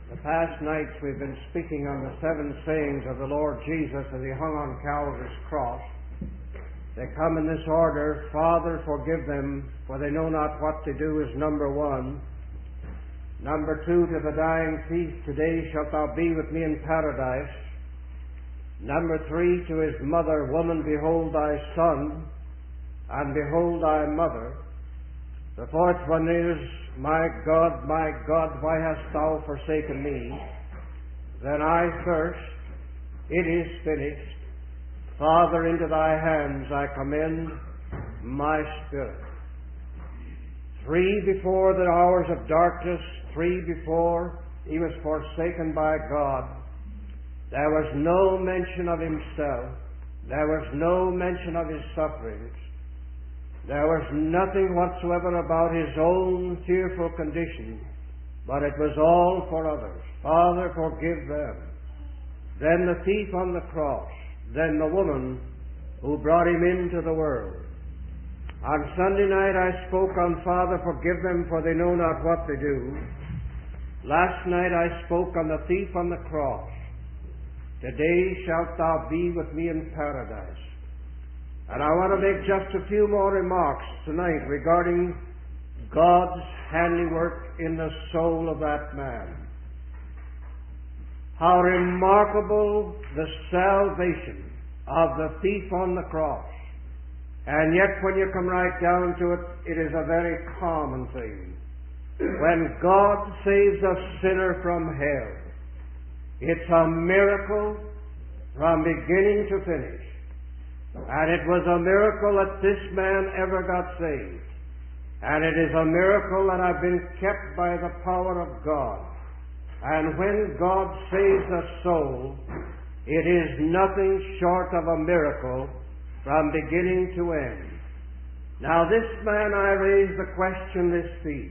The past nights we've been speaking on the 7 sayings of the Lord Jesus as He hung on Calvary's cross. They come in this order: Father, forgive them, for they know not what they do, is number 1. Number 2, to the dying thief, today shalt thou be with me in paradise. Number 3, to his mother, woman, behold thy son, and behold thy mother. The 4th one is, my God, why hast thou forsaken me? Then I thirst, it is finished. Father, into thy hands I commend my spirit. 3 before the hours of darkness, 3 before he was forsaken by God, there was no mention of himself. There was no mention of his sufferings. There was nothing whatsoever about his own fearful condition, but it was all for others. Father, forgive them. Then the thief on the cross. Then the woman who brought him into the world. On Sunday night I spoke on Father, forgive them, for they know not what they do. Last night I spoke on the thief on the cross. Today shalt thou be with me in paradise. And I want to make just a few more remarks tonight regarding God's handiwork in the soul of that man. How remarkable the salvation of the thief on the cross. And yet when you come right down to it, it is a very common thing. When God saves a sinner from hell, it's a miracle from beginning to finish. And it was a miracle that this man ever got saved. And it is a miracle that I've been kept by the power of God. And when God saves a soul, it is nothing short of a miracle from beginning to end. Now this man, I raise the question, this thief.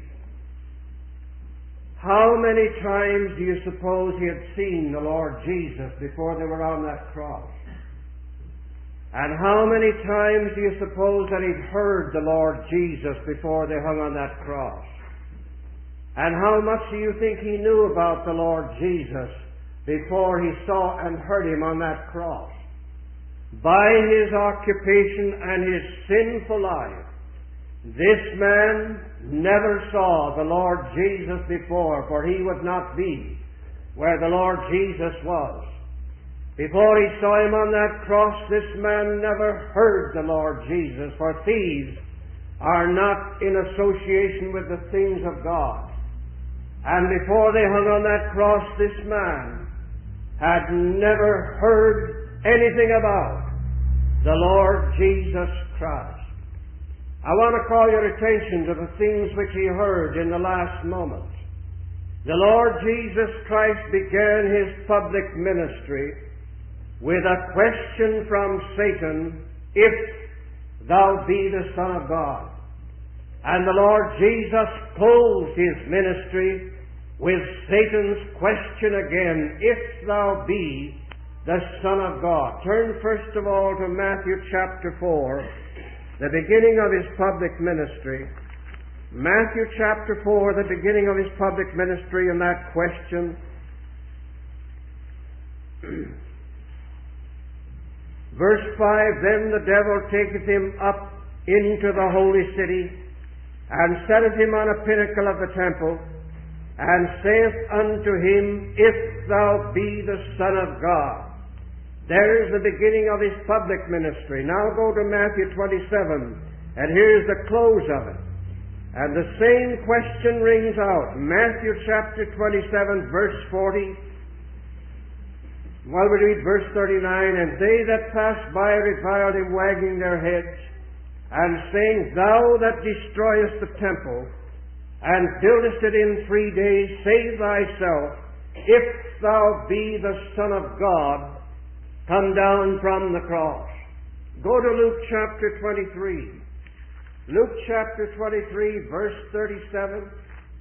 How many times do you suppose he had seen the Lord Jesus before they were on that cross? And how many times do you suppose that he'd heard the Lord Jesus before they hung on that cross? And how much do you think he knew about the Lord Jesus before he saw and heard him on that cross? By his occupation and his sinful life, this man never saw the Lord Jesus before, for he would not be where the Lord Jesus was. Before he saw him on that cross, this man never heard the Lord Jesus, for thieves are not in association with the things of God. And before they hung on that cross, this man had never heard anything about the Lord Jesus Christ. I want to call your attention to the things which he heard in the last moment. The Lord Jesus Christ began his public ministry with a question from Satan, if thou be the Son of God. And the Lord Jesus closed his ministry with Satan's question again, if thou be the Son of God. Turn first of all to Matthew chapter 4, the beginning of his public ministry. Matthew chapter 4, the beginning of his public ministry, and that question. Verse 5, then the devil taketh him up into the holy city, and setteth him on a pinnacle of the temple, and saith unto him, if thou be the Son of God. There is the beginning of his public ministry. Now go to Matthew 27, and here's the close of it. And the same question rings out. Matthew chapter 27, verse 40. Well, we read verse 39, and they that passed by reviled him, wagging their heads, and saying, thou that destroyest the temple, and buildest it in 3 days, save thyself. If thou be the Son of God, come down from the cross. Go to Luke chapter 23. Luke chapter 23, verse 37.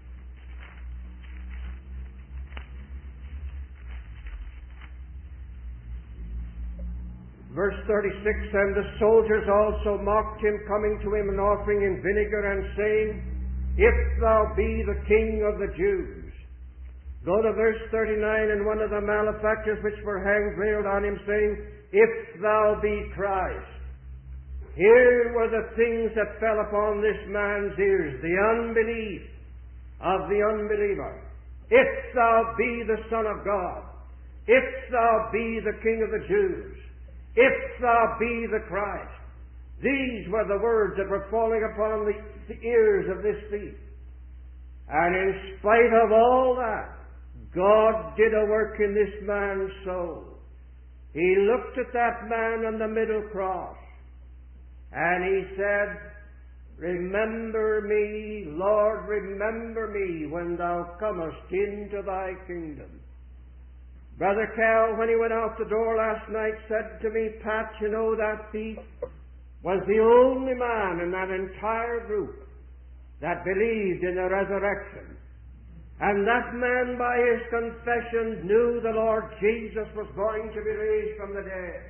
Verse 36, and the soldiers also mocked him, coming to him and offering him vinegar, and saying, if thou be the King of the Jews. Go to verse 39, and one of the malefactors which were hanged railed on him, saying, If thou be Christ. Here were the things that fell upon this man's ears, the unbelief of the unbeliever. If thou be the Son of God, if thou be the King of the Jews, if thou be the Christ. These were the words that were falling upon the ears of this thief. And in spite of all that, God did a work in this man's soul. He looked at that man on the middle cross, and he said, Remember me, Lord, remember me when thou comest into thy kingdom. Brother Cal, when he went out the door last night, said to me, Pat, you know that thief was the only man in that entire group that believed in the resurrection. And that man, by his confession, knew the Lord Jesus was going to be raised from the dead.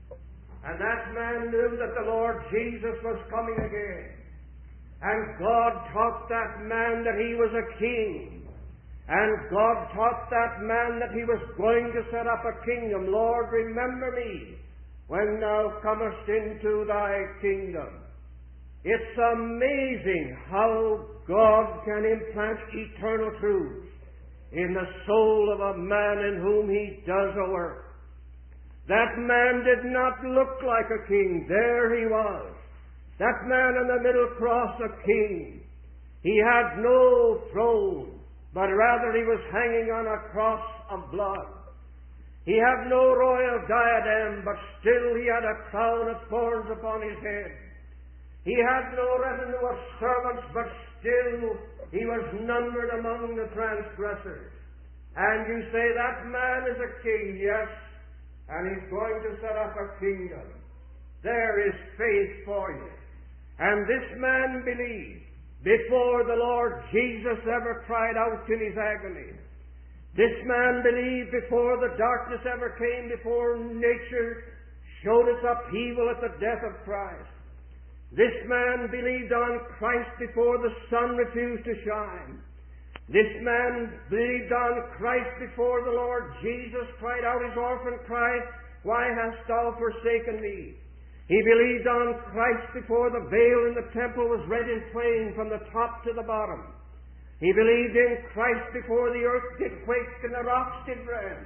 And that man knew that the Lord Jesus was coming again. And God taught that man that he was a king. And God taught that man that he was going to set up a kingdom. Lord, remember me when thou comest into thy kingdom. It's amazing how God can implant eternal truths in the soul of a man in whom he does a work. That man did not look like a king. There he was. That man on the middle cross, a king. He had no throne, but rather he was hanging on a cross of blood. He had no royal diadem, but still he had a crown of thorns upon his head. He had no retinue of servants, but still he was numbered among the transgressors. And you say, that man is a king, yes, and he's going to set up a kingdom. There is faith for you. And this man believed before the Lord Jesus ever cried out in his agony. This man believed before the darkness ever came, before nature showed its upheaval at the death of Christ. This man believed on Christ before the sun refused to shine. This man believed on Christ before the Lord Jesus cried out his orphan cry, Why hast thou forsaken me? He believed on Christ before the veil in the temple was rent in twain from the top to the bottom. He believed in Christ before the earth did quake and the rocks did rend.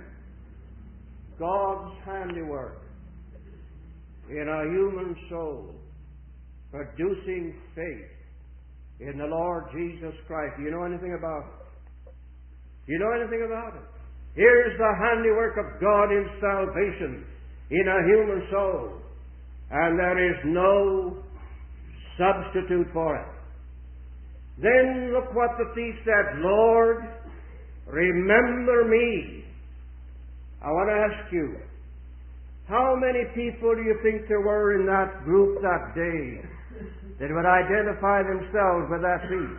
God's handiwork in a human soul, producing faith in the Lord Jesus Christ. Do you know anything about it? Do you know anything about it? Here's the handiwork of God in salvation in a human soul. And there is no substitute for it. Then look what the thief said, Lord, remember me. I want to ask you, how many people do you think there were in that group that day that would identify themselves with that thief?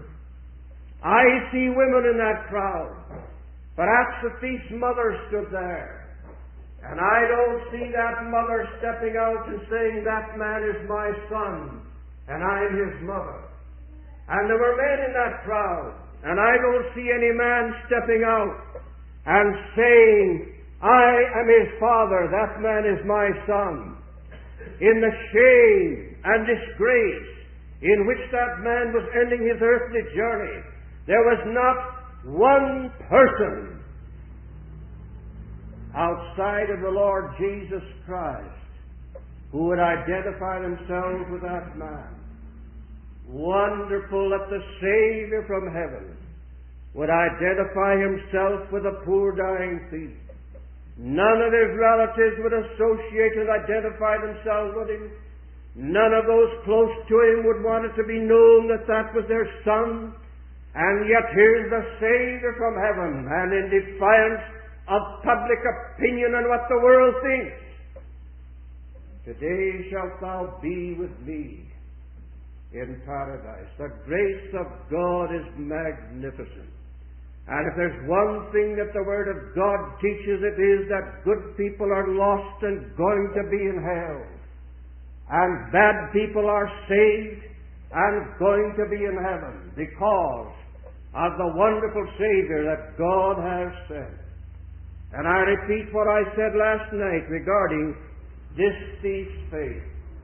I see women in that crowd. Perhaps the thief's mother stood there. And I don't see that mother stepping out and saying, that man is my son, and I'm his mother. And there were men in that crowd, and I don't see any man stepping out and saying, I am his father, that man is my son. In the shame and disgrace in which that man was ending his earthly journey, there was not one person outside of the Lord Jesus Christ who would identify themselves with that man. Wonderful that the Savior from heaven would identify himself with a poor dying thief. None of his relatives would associate and identify themselves with him. None of those close to him would want it to be known that that was their son. And yet here's the Savior from heaven, and in defiance of public opinion and what the world thinks, today shalt thou be with me in paradise. The grace of God is magnificent. And if there's one thing that the Word of God teaches, it is that good people are lost and going to be in hell, and bad people are saved and going to be in heaven, because of the wonderful Savior that God has sent. And I repeat what I said last night regarding this thief's faith.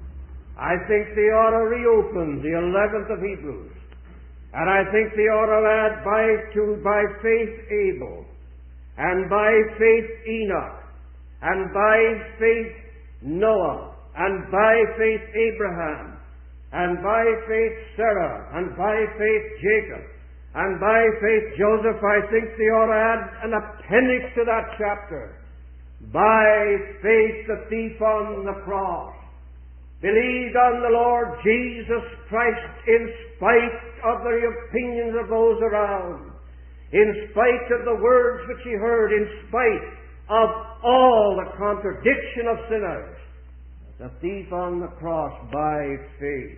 I think they ought to reopen the 11th of Hebrews. And I think they ought to add by faith Abel, and by faith Enoch, and by faith Noah, and by faith Abraham, and by faith Sarah, and by faith Jacob, and by faith Joseph. I think they ought to add an appendix to that chapter. By faith the thief on the cross believed on the Lord Jesus Christ in spite of the opinions of those around, in spite of the words which he heard, in spite of all the contradiction of sinners. The thief on the cross, by faith,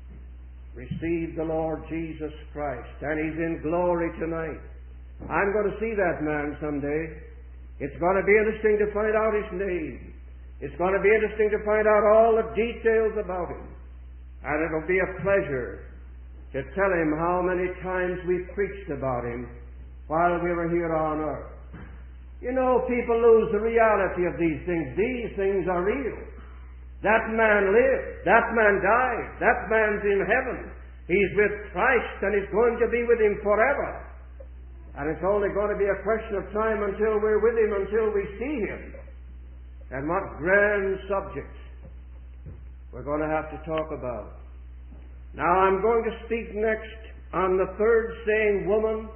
received the Lord Jesus Christ, and he's in glory tonight. I'm going to see that man someday. It's going to be interesting to find out his name. It's going to be interesting to find out all the details about him. And it'll be a pleasure to tell him how many times we preached about him while we were here on earth. You know, people lose the reality of these things. These things are real. That man lived. That man died. That man's in heaven. He's with Christ, and he's going to be with him forever. And it's only going to be a question of time until we're with him, until we see him. And what grand subjects we're going to have to talk about. Now I'm going to speak next on the third saying, Woman,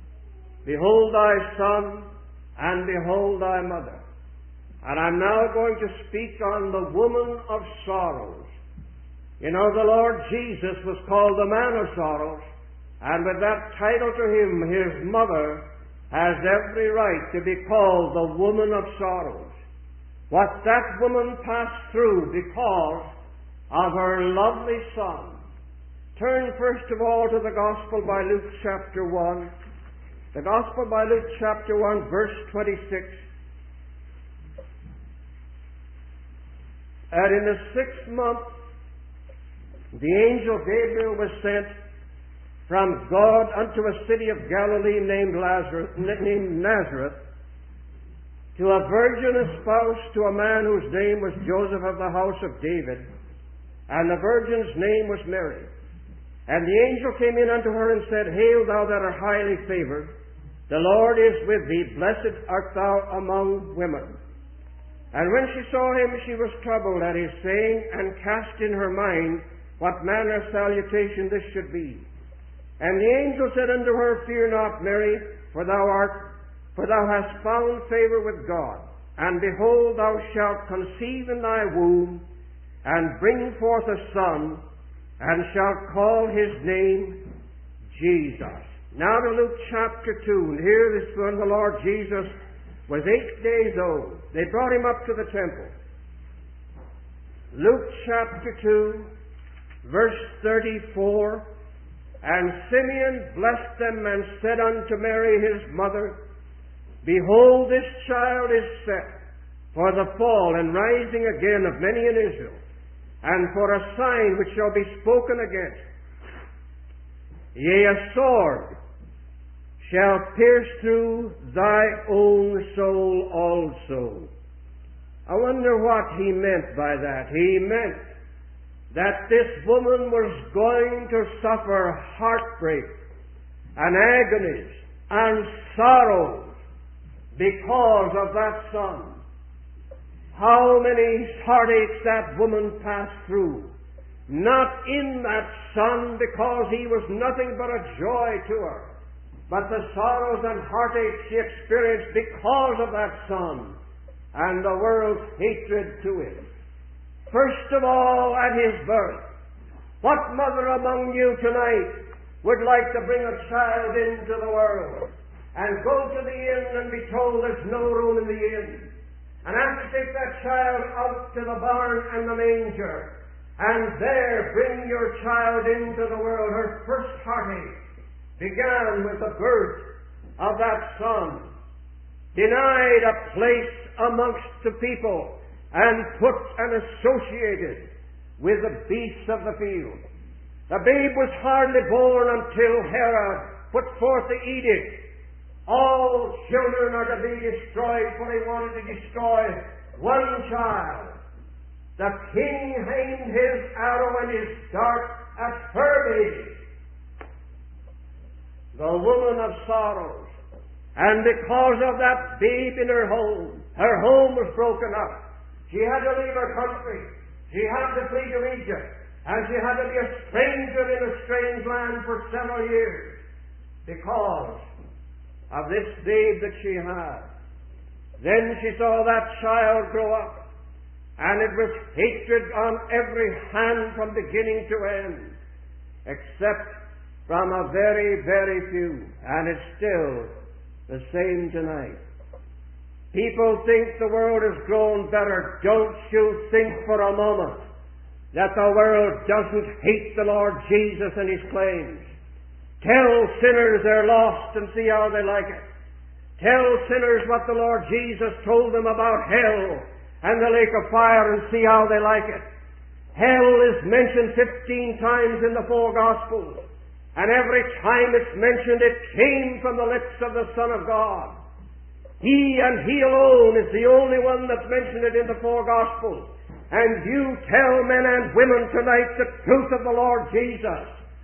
behold thy son, and behold thy mother. And I'm now going to speak on the woman of sorrows. You know, the Lord Jesus was called the man of sorrows, and with that title to him, his mother has every right to be called the woman of sorrows. What that woman passed through because of her lovely son. Turn first of all to the Gospel by Luke chapter 1. The Gospel by Luke chapter 1, verse 26. And in the 6th month, the angel Gabriel was sent from God unto a city of Galilee named Nazareth, to a virgin espoused to a man whose name was Joseph of the house of David, and the virgin's name was Mary. And the angel came in unto her and said, Hail, thou that art highly favored, the Lord is with thee, blessed art thou among women. And when she saw him, she was troubled at his saying, and cast in her mind what manner of salutation this should be. And the angel said unto her, Fear not, Mary, for thou hast found favor with God. And behold, thou shalt conceive in thy womb, and bring forth a son, and shalt call his name Jesus. Now to Luke chapter 2. And here is when the Lord Jesus was 8 days old. They brought him up to the temple. Luke chapter 2, verse 34. And Simeon blessed them and said unto Mary his mother, Behold, this child is set for the fall and rising again of many in Israel, and for a sign which shall be spoken against. Yea, a sword shall pierce through thy own soul also. I wonder what he meant by that. He meant that this woman was going to suffer heartbreak and agonies and sorrows because of that son. How many heartaches that woman passed through. Not in that son, because he was nothing but a joy to her, but the sorrows and heartaches she experienced because of that son and the world's hatred to him. First of all, at his birth. What mother among you tonight would like to bring a child into the world and go to the inn and be told there's no room in the inn, and have to take that child out to the barn and the manger, and there bring your child into the world? Her first heartache began with the birth of that son, denied a place amongst the people, and put and associated with the beasts of the field. The babe was hardly born until Herod put forth the edict. All children are to be destroyed, for he wanted to destroy one child. The king aimed his arrow and his dart at her baby, the woman of sorrows. And because of that babe in her home was broken up. She had to leave her country. She had to flee to Egypt. And she had to be a stranger in a strange land for several years because of this babe that she had. Then she saw that child grow up, and it was hatred on every hand from beginning to end, except from a very, very few. And it's still the same tonight. People think the world has grown better. Don't you think for a moment that the world doesn't hate the Lord Jesus and His claims. Tell sinners they're lost and see how they like it. Tell sinners what the Lord Jesus told them about hell and the lake of fire and see how they like it. Hell is mentioned 15 times in the four Gospels, and every time it's mentioned it came from the lips of the Son of God. He and He alone is the only one that's mentioned it in the four Gospels. And you tell men and women tonight the truth of the Lord Jesus,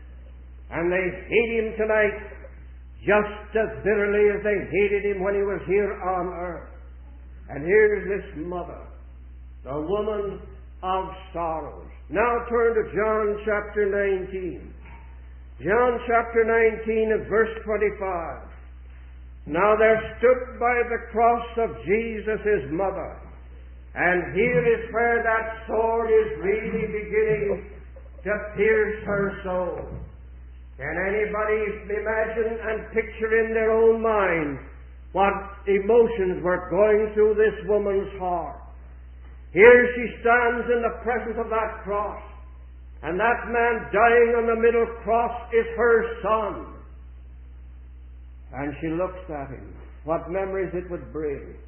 and they hate Him tonight just as bitterly as they hated Him when He was here on earth. And here's this mother, the woman of sorrows. Now turn to John chapter 19. John chapter 19 and verse 25. Now there stood by the cross of Jesus His mother, and here is where that sword is really beginning to pierce her soul. Can anybody imagine and picture in their own mind what emotions were going through this woman's heart? Here she stands in the presence of that cross, and that man dying on the middle cross is her son. And she looks at him. What memories it would bring.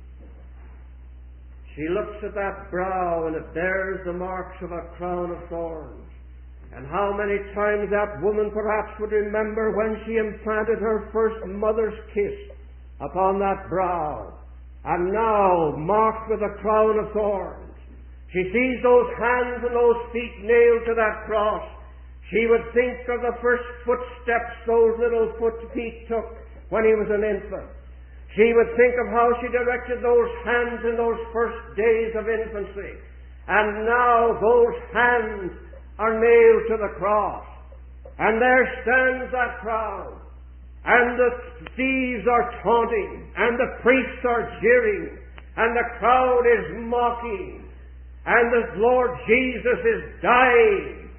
She looks at that brow, and it bears the marks of a crown of thorns. And how many times that woman perhaps would remember when she implanted her first mother's kiss upon that brow, and now marked with a crown of thorns. She sees those hands and those feet nailed to that cross. She would think of the first footsteps those little feet took when he was an infant. She would think of how she directed those hands in those first days of infancy. And now those hands are nailed to the cross. And there stands that crowd. And the thieves are taunting. And the priests are jeering. And the crowd is mocking. And the Lord Jesus is dying.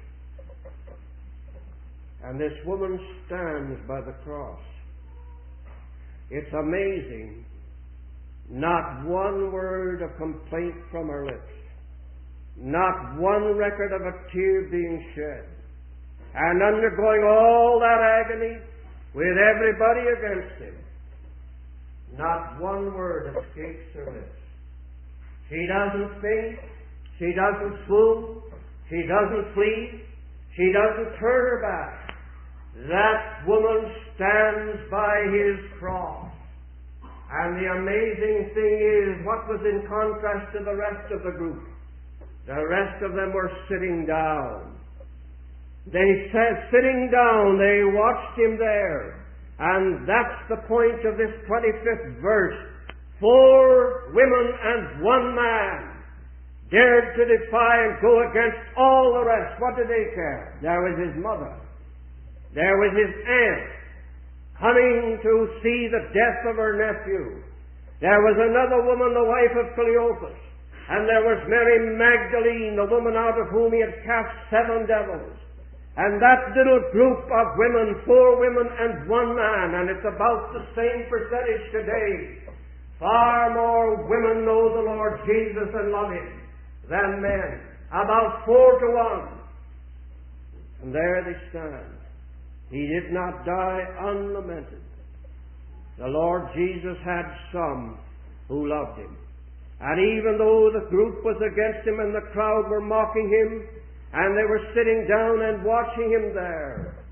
And this woman stands by the cross. It's amazing. Not one word of complaint from her lips. Not one record of a tear being shed. And undergoing all that agony with everybody against him. Not one word escapes her lips. She doesn't faint. She doesn't swoon. She doesn't flee. She doesn't turn her back. That woman stands by His cross. And the amazing thing is, what was in contrast to the rest of the group? The rest of them were sitting down. They said, sitting down, they watched Him there. And that's the point of this 25th verse. 4 women and 1 man dared to defy and go against all the rest. What did they care? There was His mother. There was His aunt coming to see the death of her nephew. There was another woman, the wife of Cleopas. And there was Mary Magdalene, the woman out of whom He had cast 7 devils. And that little group of women, 4 women and 1 man, and it's about the same percentage today. Far more women know the Lord Jesus and love Him than men. About 4 to 1. And there they stand. He did not die unlamented. The Lord Jesus had some who loved Him. And even though the group was against Him and the crowd were mocking Him, and they were sitting down and watching Him there,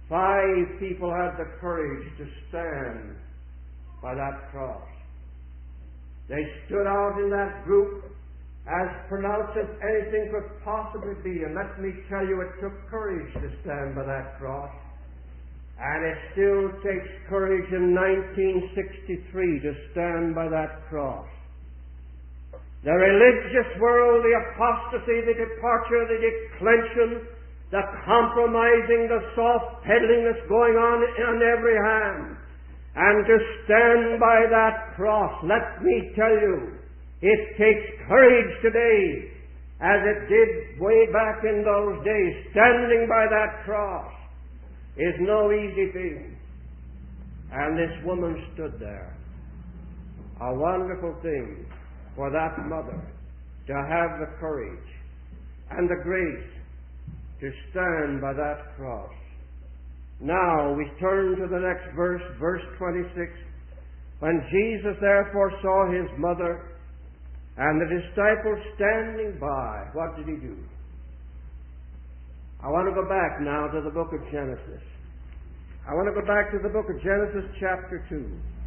5 people had the courage to stand by that cross. They stood out in that group as pronounced as anything could possibly be. And let me tell you, it took courage to stand by that cross. And it still takes courage in 1963 to stand by that cross. The religious world, the apostasy, the departure, the declension, the compromising, the soft peddling that's going on every hand. And to stand by that cross, let me tell you, it takes courage today, as it did way back in those days. Standing by that cross is no easy thing. And this woman stood there. A wonderful thing for that mother to have the courage and the grace to stand by that cross. Now we turn to the next verse, verse 26. When Jesus therefore saw his mother and the disciples standing by, what did he do? I want to go back now to the book of Genesis. I want to go back to the book of Genesis chapter 2.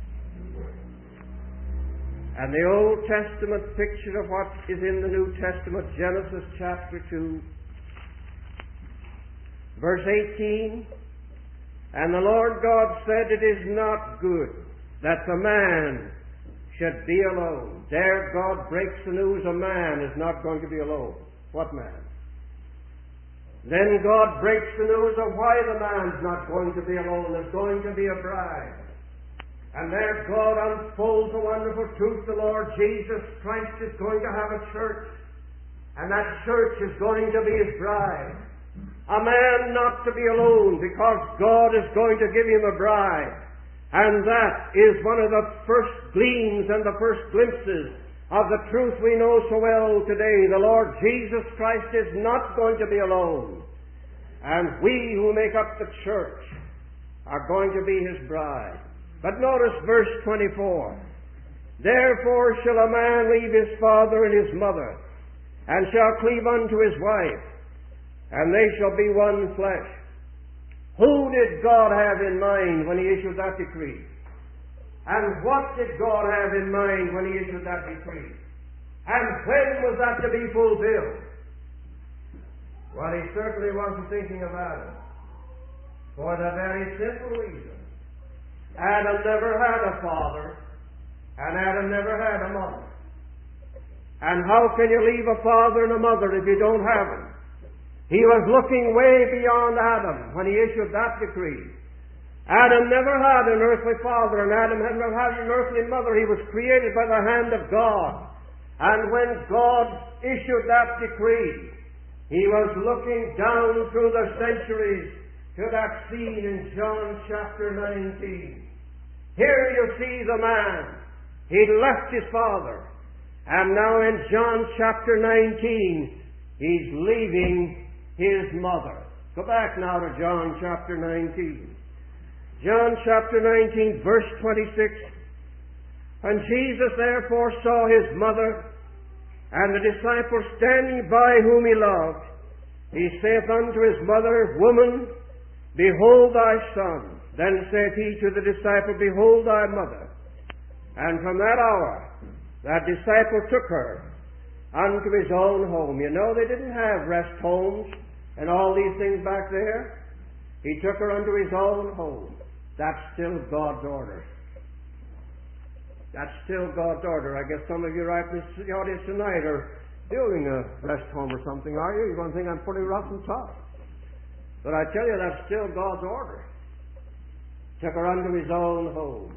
And the Old Testament picture of what is in the New Testament, Genesis chapter 2, verse 18. And the Lord God said, it is not good that the man should be alone. There God breaks the news a man is not going to be alone. What man? Then God breaks the news of why the man's not going to be alone. There's going to be a bride. And there God unfolds a wonderful truth. The Lord Jesus Christ is going to have a church. And that church is going to be his bride. A man not to be alone, because God is going to give him a bride. And that is one of the first gleams and the first glimpses of the truth we know so well today. The Lord Jesus Christ is not going to be alone. And we who make up the church are going to be his bride. But notice verse 24. Therefore shall a man leave his father and his mother, and shall cleave unto his wife, and they shall be one flesh. Who did God have in mind when he issued that decree? And what did God have in mind when he issued that decree? And when was that to be fulfilled? Well, he certainly wasn't thinking of Adam. For the very simple reason. Adam never had a father, and Adam never had a mother. And how can you leave a father and a mother if you don't have them? He was looking way beyond Adam when he issued that decree. Adam never had an earthly father, and Adam had never had an earthly mother. He was created by the hand of God. And when God issued that decree, he was looking down through the centuries to that scene in John chapter 19. Here you see the man. He'd left his father. And now in John chapter 19, he's leaving his mother. Go back now to John chapter 19. John chapter 19, verse 26. When Jesus therefore saw his mother and the disciples standing by whom he loved, he saith unto his mother, Woman, behold thy son. Then saith he to the disciple, Behold thy mother. And from that hour, that disciple took her unto his own home. You know, they didn't have rest homes and all these things back there. He took her unto his own home. That's still God's order. That's still God's order. I guess some of you right in the audience tonight are building a rest home or something, are you? You're going to think I'm pretty rough and tough. But I tell you, that's still God's order. Took her unto his own home.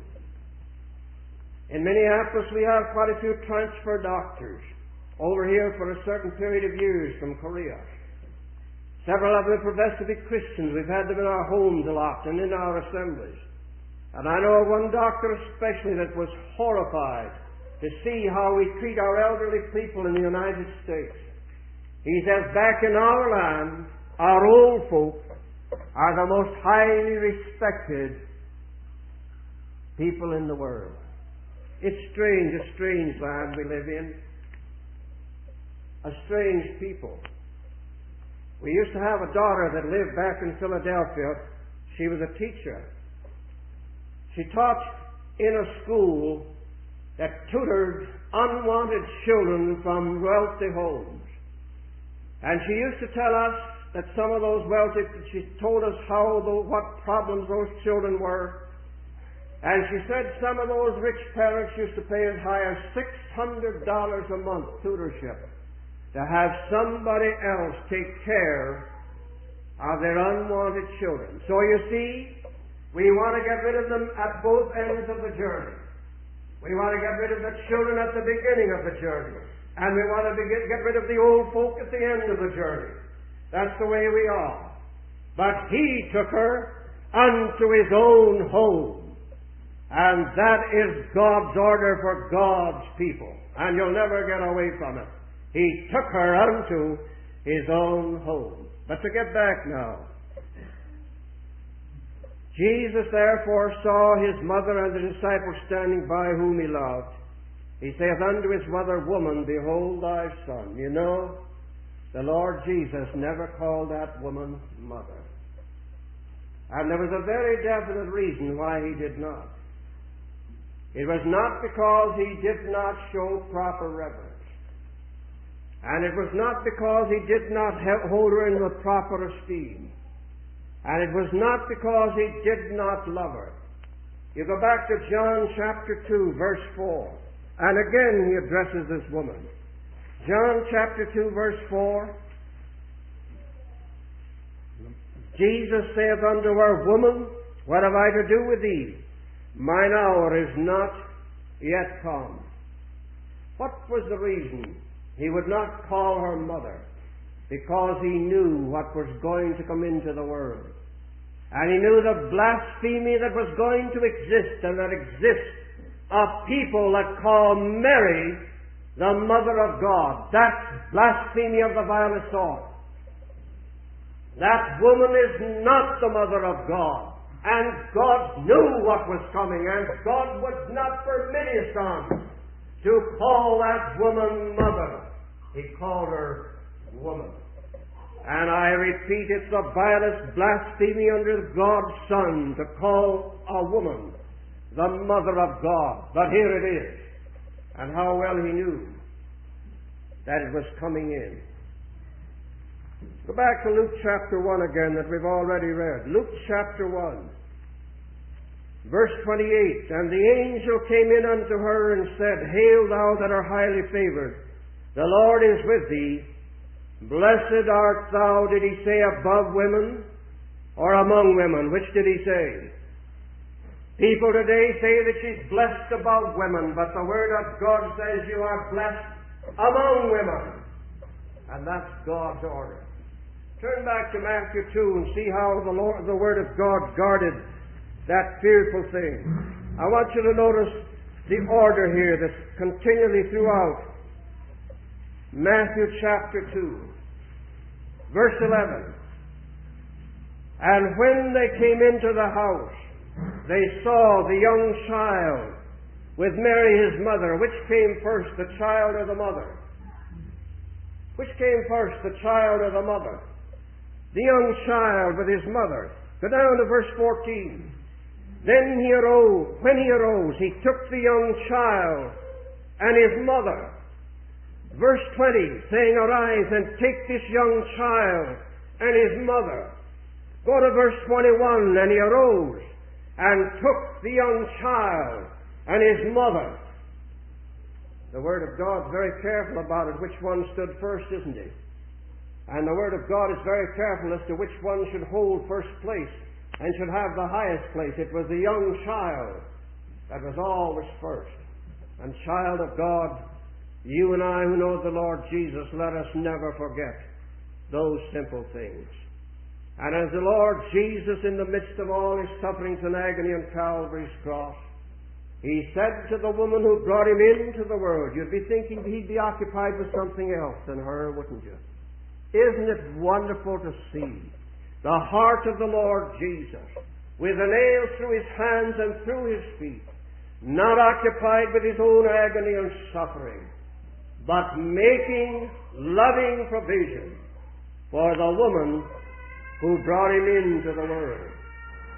In Minneapolis, we have quite a few transfer doctors over here for a certain period of years from Korea. Several of them profess to be Christians. We've had them in our homes a lot and in our assemblies. And I know of one doctor especially that was horrified to see how we treat our elderly people in the United States. He says, back in our land, our old folk are the most highly respected people in the world. It's strange, a strange land we live in. A strange people. We used to have a daughter that lived back in Philadelphia. She was a teacher. She taught in a school that tutored unwanted children from wealthy homes. And she used to tell us that some of those wealthy, she told us what problems those children were. And she said some of those rich parents used to pay as high as $600 a month tutorship to have somebody else take care of their unwanted children. So you see, we want to get rid of them at both ends of the journey. We want to get rid of the children at the beginning of the journey. And we want to get rid of the old folk at the end of the journey. That's the way we are. But He took her unto His own home. And that is God's order for God's people. And you'll never get away from it. He took her unto His own home. But to get back now. Jesus therefore saw His mother and the disciples standing by whom He loved. He saith unto His mother, Woman, behold thy son. You know, the Lord Jesus never called that woman mother. And there was a very definite reason why He did not. It was not because He did not show proper reverence. And it was not because He did not hold her in the proper esteem. And it was not because He did not love her. You go back to John chapter 2, verse 4. And again He addresses this woman. John chapter 2, verse 4. Jesus saith unto her, Woman, what have I to do with thee? Mine hour is not yet come. What was the reason He would not call her mother? Because He knew what was going to come into the world. And He knew the blasphemy that was going to exist and that exists of people that call Mary the Mother of God. That's blasphemy of the vilest sort. That woman is not the Mother of God. And God knew what was coming, and God would not permit His Son to call that woman mother. He called her woman. And I repeat, it's the vilest blasphemy under God's Son to call a woman the Mother of God. But here it is. And how well He knew that it was coming in. Go back to Luke chapter 1 again that we've already read. Luke chapter 1. Verse 28. And the angel came in unto her and said, Hail thou that art highly favored, the Lord is with thee. Blessed art thou, did He say, above women or among women? Which did He say? People today say that she's blessed above women, but the Word of God says you are blessed among women. And that's God's order. Turn back to Matthew 2 and see how the Word of God guarded that fearful thing. I want you to notice the order here that's continually throughout. Matthew chapter 2, verse 11. And when they came into the house, they saw the young child with Mary his mother. Which came first, the child or the mother? Which came first, the child or the mother? The young child with his mother. Go down to verse 14. Then when he arose, he took the young child and his mother. Verse 20, saying, Arise and take this young child and his mother. Go to verse 21, and he arose and took the young child and his mother. The Word of God is very careful about it, which one stood first, isn't it? And the Word of God is very careful as to which one should hold first place and should have the highest place. It was the young child that was always first. And child of God, you and I who know the Lord Jesus, let us never forget those simple things. And as the Lord Jesus, in the midst of all His sufferings and agony on Calvary's cross, He said to the woman who brought Him into the world, you'd be thinking He'd be occupied with something else than her, wouldn't you? Isn't it wonderful to see the heart of the Lord Jesus, with a nail through His hands and through His feet, not occupied with His own agony and suffering, but making loving provision for the woman who brought Him into the world.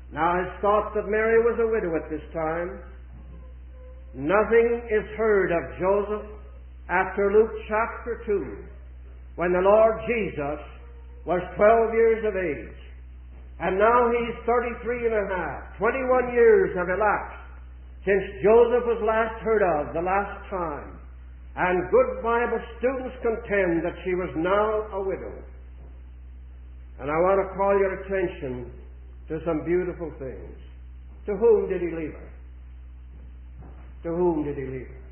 Now it's thought that Mary was a widow at this time. Nothing is heard of Joseph after Luke chapter 2, when the Lord Jesus was 12 years of age. And now he's 33 and a half. 21 years have elapsed since Joseph was last heard of, the last time. And good Bible students contend that she was now a widow. And I want to call your attention to some beautiful things. To whom did he leave her? To whom did he leave her?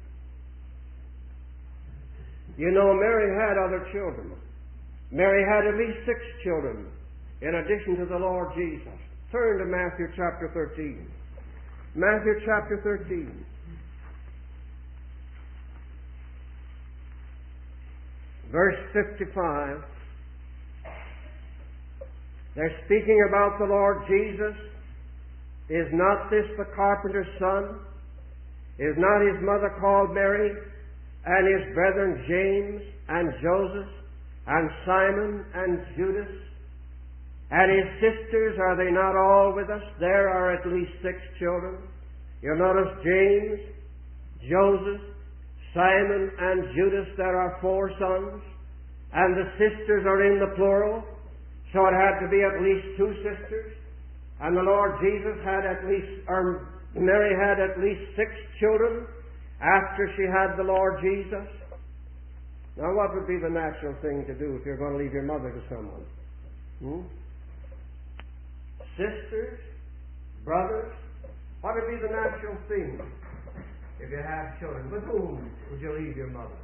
You know, Mary had other children. Mary had at least 6 children in addition to the Lord Jesus. Turn to Matthew chapter 13. Matthew chapter 13. Verse 55. They're speaking about the Lord Jesus. Is not this the carpenter's son? Is not his mother called Mary, and his brethren James and Joseph and Simon and Judas? And his sisters, are they not all with us? There are at least 6 children. You'll notice James, Joseph, Simon, and Judas, there are 4 sons. And the sisters are in the plural. So it had to be at least 2 sisters. And the Lord Jesus had at least, or Mary had at least 6 children after she had the Lord Jesus. Now what would be the natural thing to do if you're going to leave your mother to someone? Sisters? Brothers? What would be the natural thing if you have children? With whom would you leave your mother?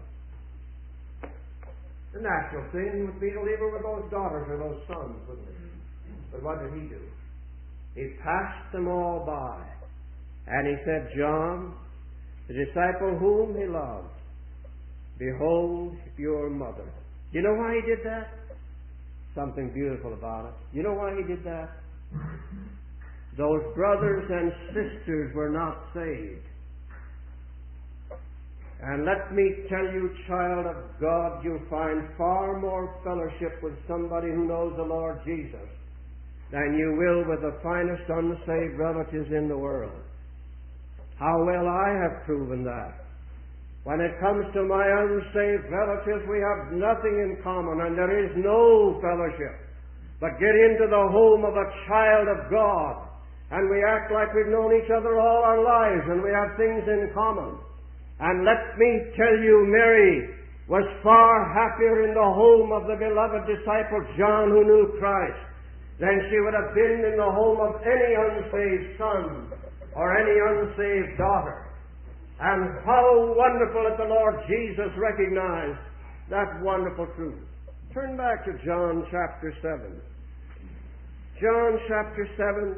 The natural thing would be to leave her with those daughters or those sons, wouldn't it? But what did he do? He passed them all by. And he said, John, the disciple whom he loved, behold your mother. You know why he did that? Something beautiful about it. You know why he did that? Those brothers and sisters were not saved. And let me tell you, child of God, you'll find far more fellowship with somebody who knows the Lord Jesus than you will with the finest unsaved relatives in the world. How well I have proven that. When it comes to my unsaved relatives, we have nothing in common, and there is no fellowship. But get into the home of a child of God, and we act like we've known each other all our lives, and we have things in common. And let me tell you, Mary was far happier in the home of the beloved disciple John, who knew Christ, than she would have been in the home of any unsaved son or any unsaved daughter. And how wonderful that the Lord Jesus recognized that wonderful truth. Turn back to John chapter 7. John chapter 7.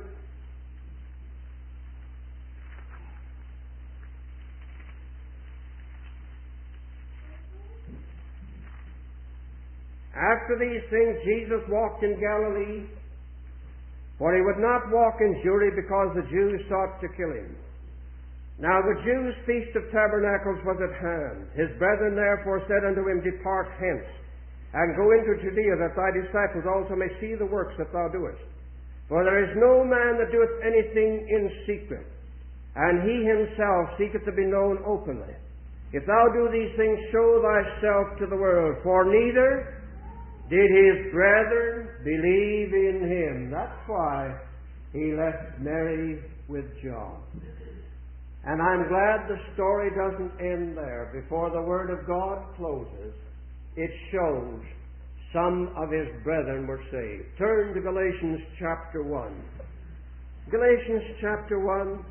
After these things, Jesus walked in Galilee, for he would not walk in Judea, because the Jews sought to kill him. Now the Jews' feast of tabernacles was at hand. His brethren therefore said unto him, Depart hence, and go into Judea, that thy disciples also may see the works that thou doest. For there is no man that doeth anything in secret, and he himself seeketh to be known openly. If thou do these things, show thyself to the world, for neither did his brethren believe in him. That's why he left Mary with John. And I'm glad the story doesn't end there. Before the Word of God closes, it shows some of his brethren were saved. Turn to Galatians chapter 1. Galatians chapter 1.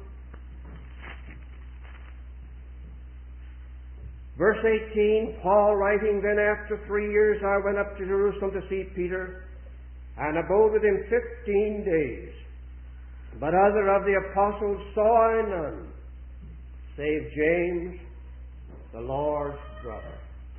Verse 18, Paul writing, Then after 3 years I went up to Jerusalem to see Peter, and abode with him 15 days. But other of the apostles saw I none, save James, the Lord's brother.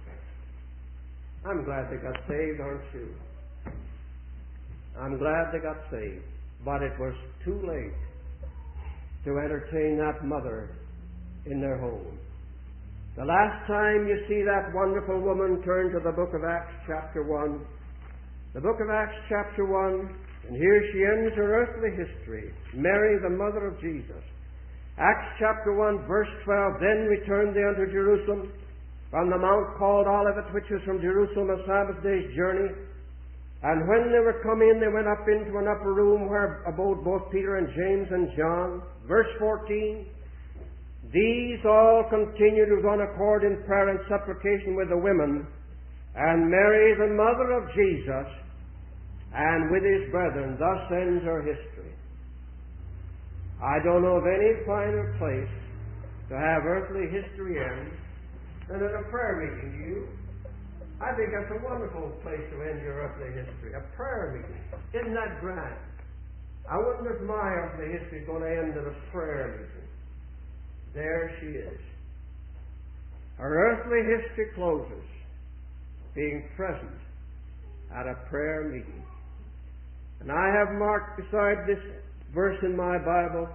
I'm glad they got saved, aren't you? I'm glad they got saved. But it was too late to entertain that mother in their home. The last time you see that wonderful woman, turn to the book of Acts chapter 1. The book of Acts chapter 1 And here she ends her earthly history. Mary, the mother of Jesus. Acts chapter 1, verse 12. Then returned they unto Jerusalem from the mount called Olivet, which was from Jerusalem a Sabbath day's journey. And when they were come in, they went up into an upper room where abode both Peter and James and John. Verse 14. These all continued with one accord in prayer and supplication with the women, and Mary, the mother of Jesus, and with his brethren. Thus ends her history. I don't know of any finer place to have earthly history end than at a prayer meeting. Do you? I think that's a wonderful place to end your earthly history. A prayer meeting. Isn't that grand? I wonder if my earthly history is going to end at a prayer meeting. There she is. Her earthly history closes being present at a prayer meeting. And I have marked beside this verse in my Bible,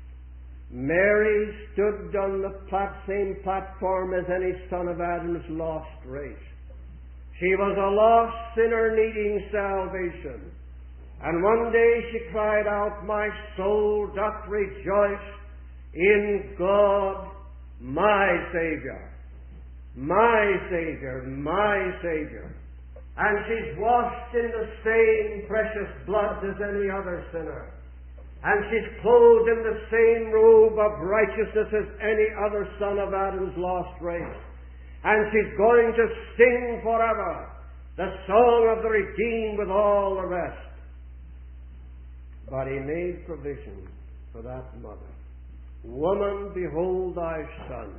Mary stood on the same platform as any son of Adam's lost race. She was a lost sinner needing salvation. And one day she cried out, my soul doth rejoice in God, my Savior. My Savior, my Savior. And she's washed in the same precious blood as any other sinner. And she's clothed in the same robe of righteousness as any other son of Adam's lost race. And she's going to sing forever the song of the redeemed with all the rest. But he made provision for that mother. Woman, behold thy son.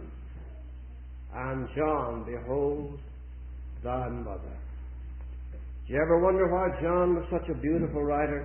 And John, behold thy mother. Do you ever wonder why John was such a beautiful writer?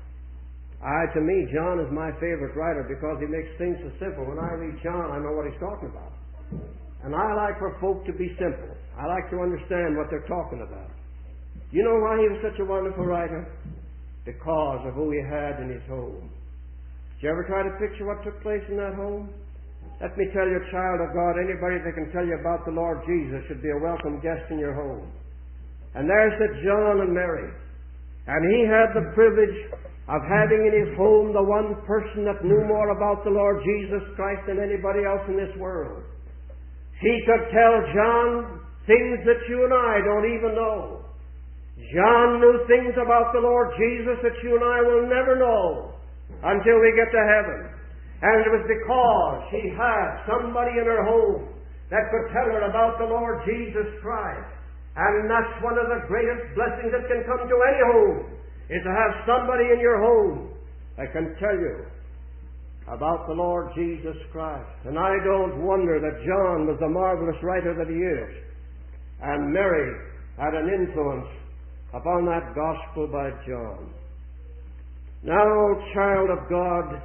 To me, John is my favorite writer because he makes things so simple. When I read John, I know what he's talking about. And I like for folk to be simple. I like to understand what they're talking about. Do you know why he was such a wonderful writer? Because of who he had in his home. Did you ever try to picture what took place in that home? Let me tell you, child of God, anybody that can tell you about the Lord Jesus should be a welcome guest in your home. And there sat John and Mary. And he had the privilege of having in his home the one person that knew more about the Lord Jesus Christ than anybody else in this world. He could tell John things that you and I don't even know. John knew things about the Lord Jesus that you and I will never know until we get to heaven. And it was because she had somebody in her home that could tell her about the Lord Jesus Christ. And that's one of the greatest blessings that can come to any home, is to have somebody in your home that can tell you about the Lord Jesus Christ. And I don't wonder that John was the marvelous writer that he is. And Mary had an influence upon that gospel by John. Now, child of God,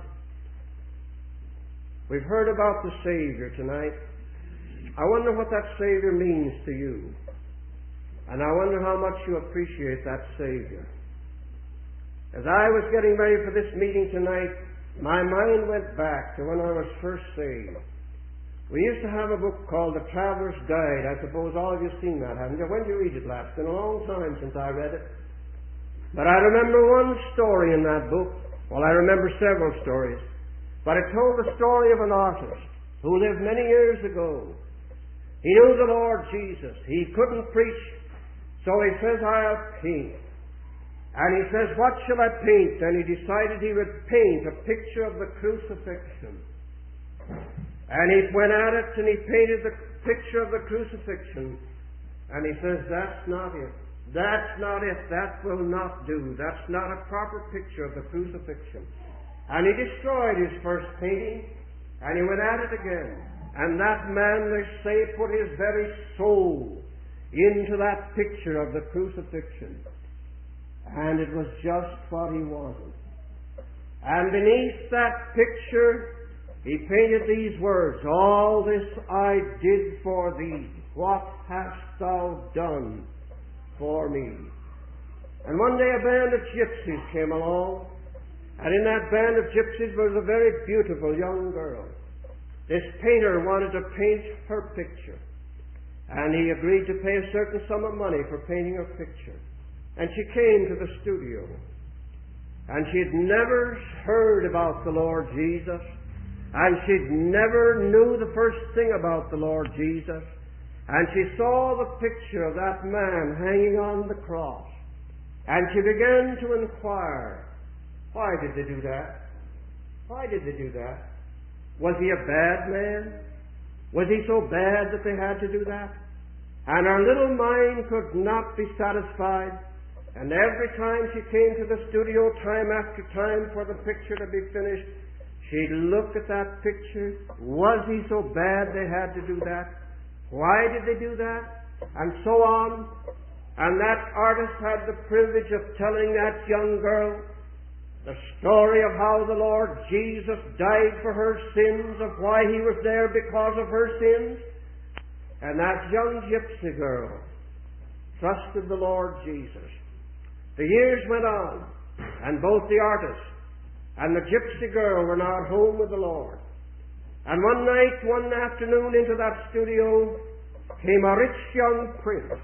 we've heard about the Savior tonight. I wonder what that Savior means to you. And I wonder how much you appreciate that Savior. As I was getting ready for this meeting tonight, my mind went back to when I was first saved. We used to have a book called The Traveler's Guide. I suppose all of you have seen that, haven't you? When did you read it last? It's been a long time since I read it. But I remember one story in that book. Well, I remember several stories. But it told the story of an artist who lived many years ago. He knew the Lord Jesus. He couldn't preach, so he says, I'll paint. And he says, what shall I paint? And he decided he would paint a picture of the crucifixion. And he went at it and he painted the picture of the crucifixion. And he says, that's not it. That's not it. That will not do. That's not a proper picture of the crucifixion. And he destroyed his first painting and he went at it again. And that man, they say, put his very soul into that picture of the crucifixion. And it was just what he wanted. And beneath that picture, he painted these words, all this I did for thee. What hast thou done for me? And one day a band of gypsies came along. And in that band of gypsies was a very beautiful young girl. This painter wanted to paint her picture. And he agreed to pay a certain sum of money for painting her picture. And she came to the studio. and she'd never heard about the Lord Jesus, and she'd never knew the first thing about the Lord Jesus, and she saw the picture of that man hanging on the cross, and she began to inquire, why did they do that? Why did they do that? Was he a bad man? Was he so bad that they had to do that? And her little mind could not be satisfied. And every time she came to the studio, time after time, for the picture to be finished, she'd look at that picture. Was he so bad they had to do that? Why did they do that? And so on. And that artist had the privilege of telling that young girl the story of how the Lord Jesus died for her sins, of why he was there because of her sins. And that young gypsy girl trusted the Lord Jesus. The years went on, and both the artist and the gypsy girl were now at home with the Lord. And one night, one afternoon, into that studio came a rich young prince.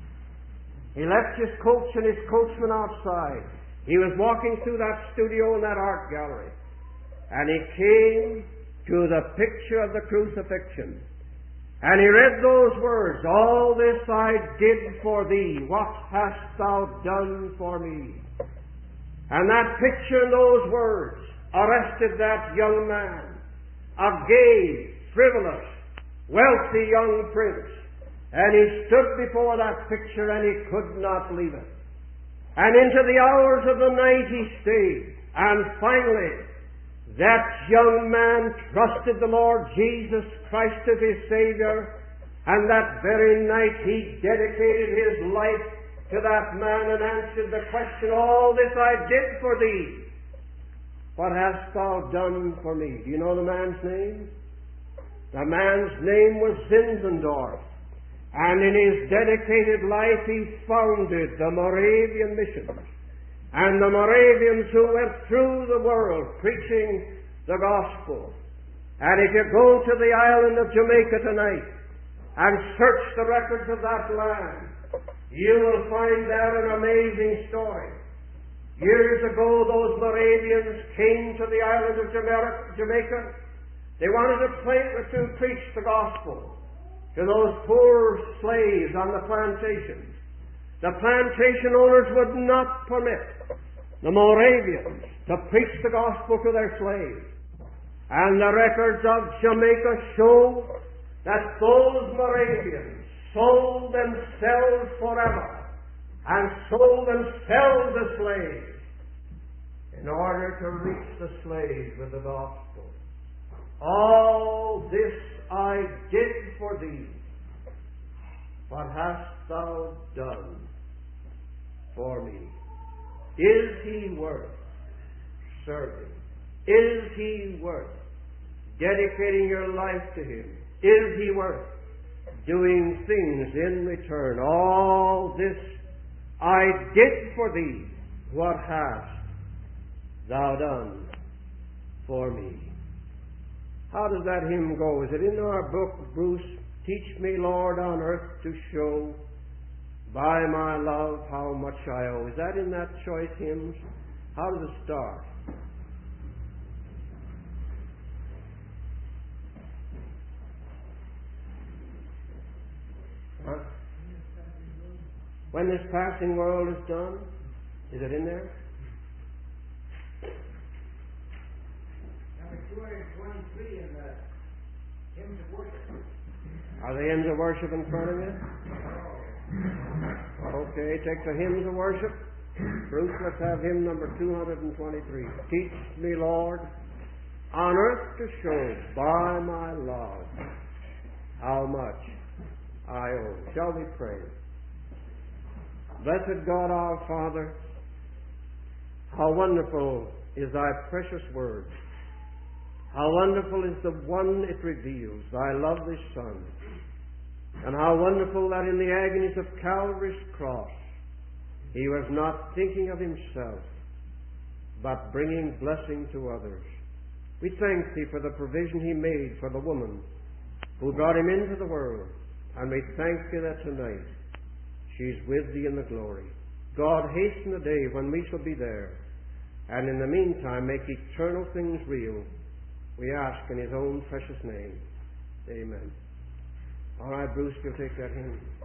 He left his coach and his coachman outside. He was walking through that studio in that art gallery, and he came to the picture of the crucifixion. And he read those words, all this I did for thee, what hast thou done for me? And that picture and those words arrested that young man, a gay, frivolous, wealthy young prince. And he stood before that picture and he could not leave it. And into the hours of the night he stayed. And finally, that young man trusted the Lord Jesus Christ as his Savior, and that very night he dedicated his life to that man and answered the question, all this I did for thee. What hast thou done for me? Do you know the man's name? The man's name was Zinzendorf, and in his dedicated life he founded the Moravian missions. And the Moravians who went through the world preaching the gospel. And if you go to the island of Jamaica tonight and search the records of that land, you will find there an amazing story. Years ago, those Moravians came to the island of Jamaica. They wanted to preach the gospel to those poor slaves on the plantations. The plantation owners would not permit the Moravians to preach the gospel to their slaves. And the records of Jamaica show that those Moravians sold themselves forever and sold themselves as slaves in order to reach the slaves with the gospel. All this I did for thee. What hast thou done for me? Is he worth serving? Is he worth dedicating your life to him? Is he worth doing things in return? All this I did for thee. What hast thou done for me? How does that hymn go? Is it in our book, Bruce? Teach me, Lord, on earth to show by my love how much I owe. Is that in that choice hymns? How does it start? Huh? When this passing world is done? Is it in there? Number 223 in the hymns of worship. Are the hymns of worship in front of you? Okay, take the hymns of worship. Bruce, let's have hymn number 223. Teach me, Lord, on earth to show by my love how much I owe. Shall we pray? Blessed God our Father, how wonderful is thy precious word. How wonderful is the one it reveals, thy lovely Son. And how wonderful that in the agonies of Calvary's cross, he was not thinking of himself, but bringing blessing to others. We thank thee for the provision he made for the woman who brought him into the world. And we thank thee that tonight she's with thee in the glory. God, hasten the day when we shall be there. and in the meantime make eternal things real. We ask in His own precious name. Amen. All right, Bruce, you'll take that hymn.